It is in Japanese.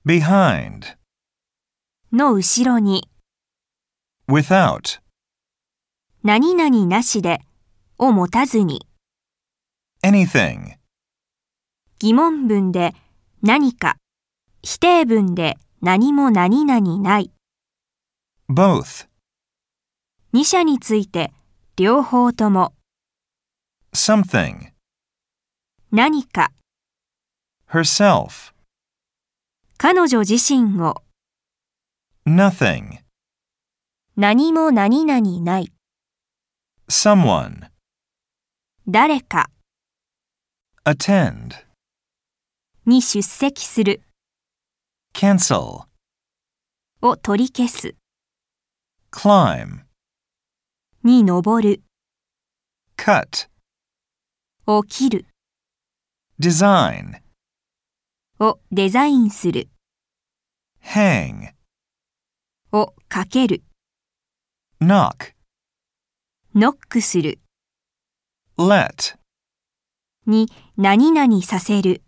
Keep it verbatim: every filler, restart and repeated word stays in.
behind, の後ろに、 without, 何々なしで、を持たずに、 anything, 疑問文で何か、否定文で何も何々ない、 both, 二者について両方とも、 something, 何か、 herself, 彼女自身を、 nothing, 何も何々ない、 someone, 誰か attend, に出席する cancel, を取り消す climb, に登る cut, を切る design, をデザインする hang, をかける knock, ノックする let, に何々させる